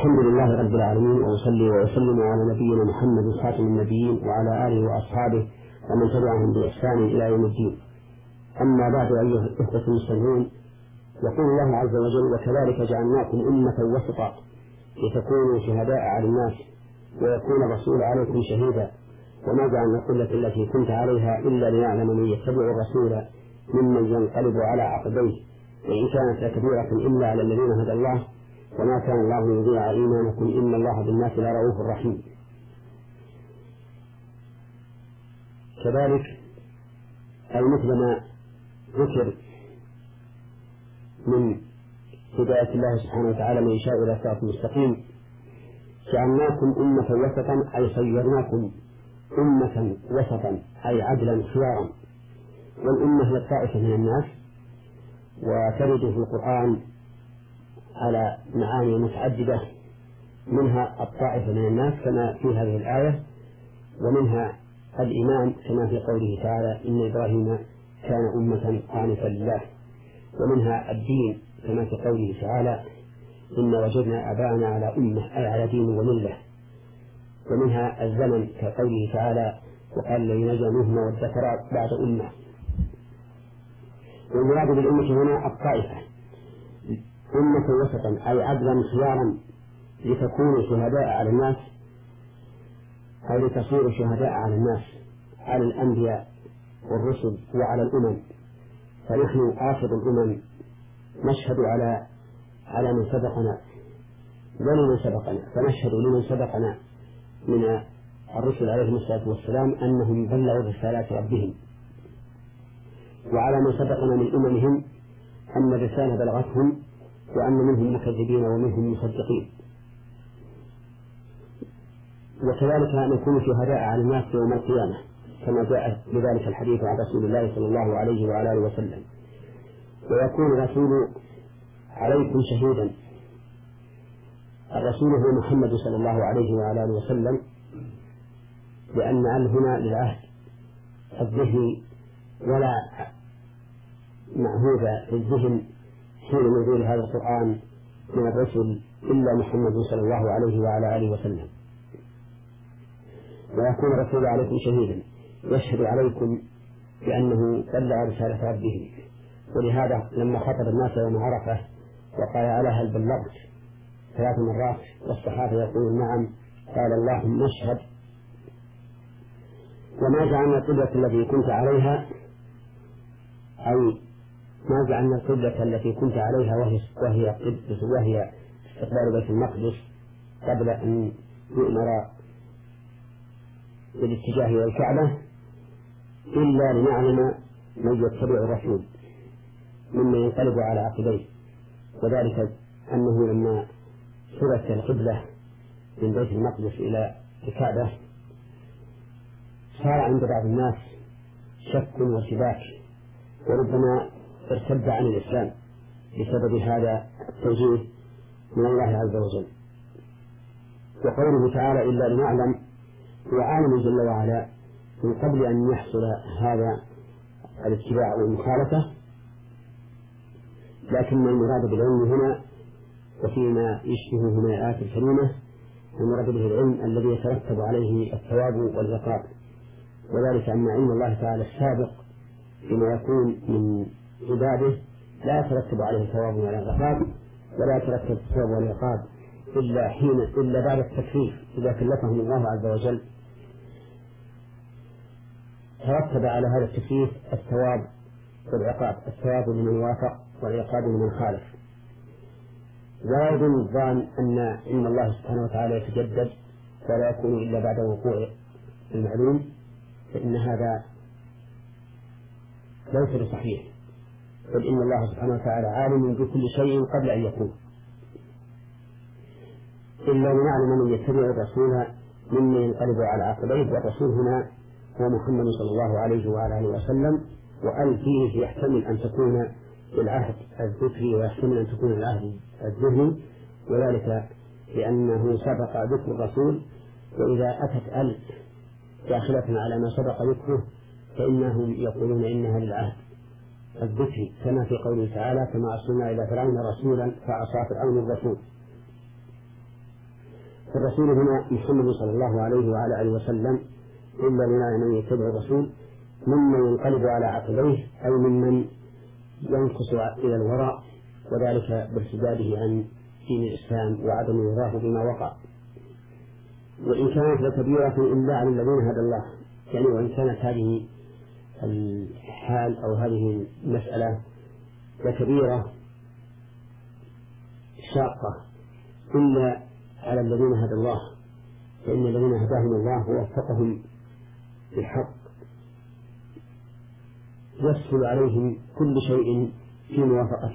الحمد لله رب العالمين، وأصلي وأسلم على نبينا محمد خاتم النبيين وعلى آله وأصحابه ومن تبعهم بإحسان إلى يوم الدين. أما بعد، أيها الإخوة المسلمون، يقول الله عز وجل: وكذلك جعلناكم أمة وسطا لتكونوا شهداء على الناس ويكون الرسول عليكم شهيدا وما جعلنا القبلة التي كنت عليها إلا لنعلم من يتبع الرسول ممن ينقلب على عقبيه وإن كانت لكبيرة إلا على الذين هدى الله وما كان الله يضيع إيمانكم إن الله بالناس لرؤوف رحيم. كذلك أي مثل ما ذكر من هداية الله سبحانه وتعالى من يشاء إلى صراط مستقيم، جعلناكم أمة وسطا أي صيرناكم أمة وسطا أي عدلا خيارا. والأمة هي الطائفة من الناس، وترد في القرآن على معاني متعددة، منها الطائفة من الناس كما في هذه الآية، ومنها الإيمان كما في قوله تعالى: إن إبراهيم كان أمة قانتا لله، ومنها الدين كما في قوله تعالى: إن وجدنا أبانا على أمة أي على دين وملة، ومنها الزمن كقوله تعالى: وقال الذين نجوا منهم وادكروا بعد أمة. والمراد بالأمة هنا الطائفة، أمة وسطا أي عدلا خيارا لتكونوا شهداء على الناس أو لتصيروا شهداء على الناس، على الأنبياء والرسل وعلى الأمم. فنحن آخر الأمم نشهد على من سبقنا ولمن سبقنا، فنشهد لمن سبقنا من الرسل عليهم الصلاة والسلام أنهم بلغوا رسالات ربهم، وعلى من سبقنا من أممهم أن الرسالة بلغتهم وأن منهم مكذبين ومنهم مصدقين. وكذلك نكون شهداء على الناس يوم القيامة كما جاء بذلك الحديث عن رسول الله صلى الله عليه وعلى آله وسلم: ويكون الرسول عليكم شهيدا. الرسول هو محمد صلى الله عليه وعلى آله وسلم، لأن هنا للعهد الذهني ولا معهود في الذهن حين نزول هذا القرآن من الرسل إلا محمد صلى الله عليه وعلى آله وسلم. ويكون الرسول عليكم شهيدا يشهد عليكم بأنه بلغ رسالة ربه. ولهذا لما خطب الناس يوم عرفة وقال: ألا هل بلغت 3 مرات والصحابة يقولون: نعم. قال: اللهم اشهد. وما جعلنا القبلة التي كنت عليها أي ما جعلنا القبلة التي كنت عليها وهي استقبال بيت المقدس قبل أن يؤمر بالاتجاه إلى الكعبة إلا لنعلم من يتبع الرسول ممن ينقلب على عقبيه. وذلك أنه لما صرت القبلة من بيت المقدس إلى الكعبة صار عند بعض الناس شك وشباك، وربما ارتد عن الإسلام بسبب هذا التوجيه من الله عز وجل. وقوله تعالى: إلا لنعلم، وعالم جل وعلا من قبل أن يحصل هذا الاتباع والمخالفة، لكن المراد بالعلم هنا وفيما يشبه من الآيات الكريمة المراد به العلم الذي يترتب عليه الثواب والعقاب، وذلك أن علم الله تعالى السابق فيما يكون من عباده لا يترتب عليه الثواب ولا العقاب، ولا يترتب الثواب والعقاب إلا بعد التكليف. إذا كلفهم الله عز وجل ترتب على هذا التكليف الثواب والعقاب، الثواب لمن وافق والعقاب لمن خالف. ولا يظن الظان أن علم الله سبحانه وتعالى يتجدد ولا يكون إلا بعد وقوع المعلوم، فإن هذا ليس بصحيح، بل إن الله سبحانه وتعالى عالم بكل شيء قبل أن يكون. إلا لنعلم من يتبع الرسول ممن ينقلب على عقبيه، والرسول هنا هو محمد صلى الله عليه وعلى آله وسلم، وأل فيه يحتمل أن تكون العهد الذكري ويحتمل أن تكون العهد الذهني، وذلك لأنه سبق ذكر الرسول، وإذا أتت أل داخلة على ما سبق ذكره فإنهم يقولون إنها للعهد الذكري، كما في قوله تعالى: كما أرسلنا إلى فرعون رسولا فعصى فرعون الرسول. فالرسول هنا محمد صلى الله عليه وعلى آله وسلم، إلا لنا من يتبع الرسول ممن ينقلب على عقبيه، أي ممن ينقص إلى الوراء، وذلك بارتداده عن دين الإسلام وعدم رضاه بما وقع. وإن كانت لكبيرة إلا على الذين هدى الله، يعني وإن كانت هذه الحال أو هذه المسألة لكبيرة شاقة إلا على الذين هدى الله، فإن الذين هداهم الله ووفقهم بالحق يسهل عليهم كل شيء في موافقة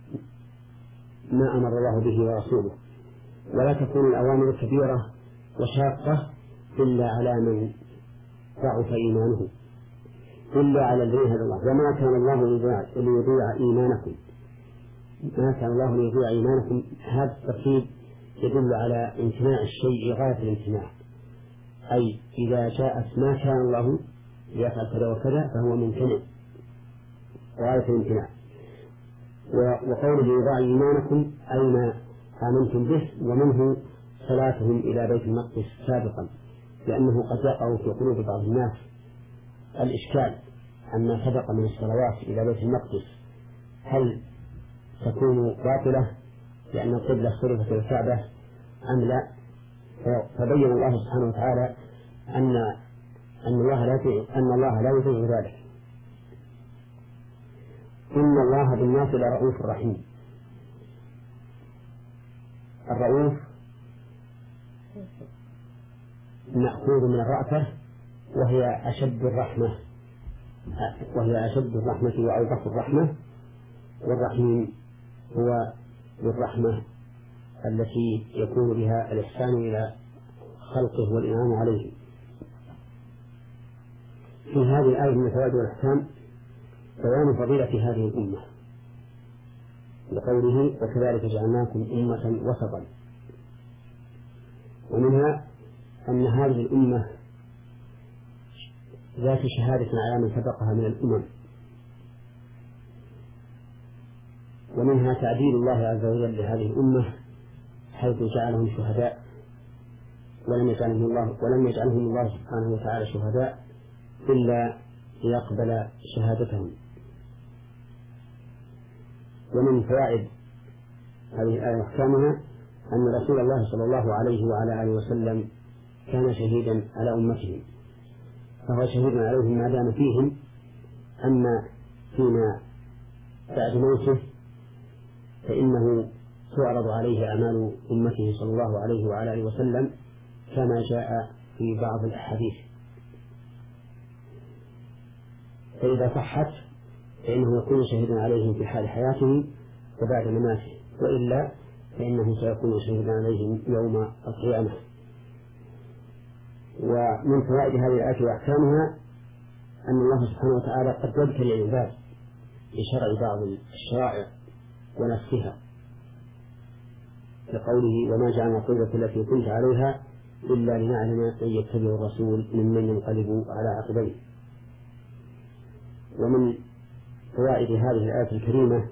ما أمر الله به ورسوله، ولا تكون الأوامر كبيرة وشاقة إلا على من ضعف إيمانه، إلا على الذين هدى الله. وما كان الله ليضيع إيمانكم، ما كان الله ليضيع إيمانكم. هذا الترتيب يدل على امتناع الشيء غاية الامتناع، أي إذا جاءت ما كان الله ليفعل كذا وكذا فهو ممتنع غاية الامتناع. وقوله يضيع إيمانكم أي ما آمنتم به، ومنه صلاتهم إلى بيت المقدس سابقا، لأنه قد يقع في قلوب بعض الناس الإشكال عما سبق من الصلوات إلى بيت المقدس هل تكون باطلة لأن القبلة صرفت إلى الكعبة أم لا؟ فبين الله سبحانه وتعالى أن الله لا يطيع ذلك. إن الله بالناس لرؤوف رحيم. الرؤوف مأخوذ من الرأفة، وهي أشد الرحمة وأوضح الرحمة، والرحيم هو بالرحمة التي يكون بها الإحسان إلى خلقه والإنعام عليه. في هذه الآية من الفوائد والأحكام بيان فضيلة هذه الأمة، لقوله وكذلك جعلناكم أمة وسطا. ومنها أن هذه الأمة ذات شهادة على من سبقها من الأمم، ومنها تعديل الله عز وجل لهذه الأمة حيث جعلهم شهداء، ولم يجعلهم الله سبحانه وتعالى شهداء إلا ليقبل شهادتهم. ومن فوائد هذه الآية وأحكامها أن رسول الله صلى الله عليه وعلى آله وسلم كان شهيدا على أمته، فهو شهيد عليهم ما دام فيهم، أما فيما بعد موته فإنه تعرض عليه أعمال أمته صلى الله عليه وعلى آله وسلم كما جاء في بعض الأحاديث، فإذا صحت فإنه يكون شهيدا عليهم في حال حياته وبعد مماته، وإلا فإنه سيكون شهيدا عليهم يوم القيامة. ومن فوائد هذه الآية وأحكامها أن الله سبحانه وتعالى قد يبتلي العباد بشرع بعض الشرائع ونفسها، لقوله وما جعلنا القدرة التي كنت عليها إلا لنعلم أن يتبع الرسول ممن ينقلب على عقبيه. ومن فوائد هذه الآية الكريمة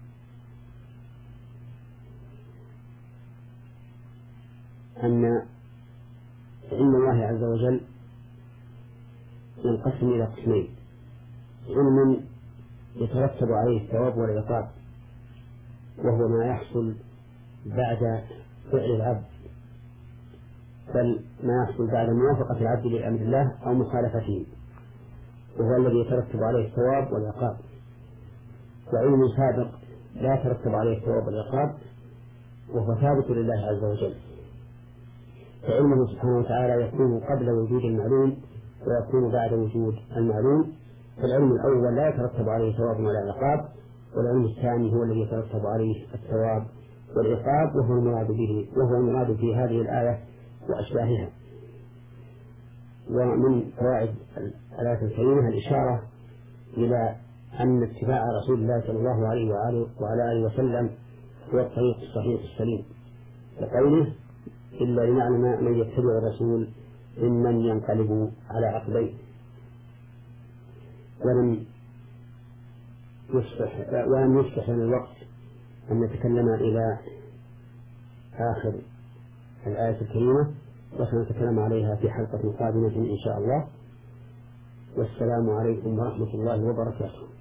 أن علم الله عز وجل ينقسم إلى قسمين: علم يترتب عليه الثواب والعقاب، وهو ما يحصل بعد فعل العبد، بل ما يحصل بعد موافقة العبد لأمر الله أو مخالفته، وهو الذي يترتب عليه الثواب والعقاب. وعلم سابق لا يترتب عليه الثواب والعقاب، وهو ثابت لله عز وجل، فعلمه سبحانه وتعالى يكون قبل وجود المعلوم ويكون بعد وجود المعلوم. فالعلم الأول لا يترتب عليه ثواب ولا عقاب، والعلم الثاني هو الذي يترتب عليه الثواب والعقاب، وهو المراد في هذه الآية وأشباهها. ومن فوائد الآية الكريمة الإشارة إلى أن اتباع رسول الله صلى الله عليه وعلى آله وسلم هو الطريق الصحيح السليم، لقوله إلا لنعلم من يتبع الرسول ممن ينقلب على عقبيه. ولم يصبح لنا الوقت أن نتكلم إلى آخر الآية الكريمة، وسنتكلم عليها في حلقة قادمة إن شاء الله. والسلام عليكم ورحمة الله وبركاته.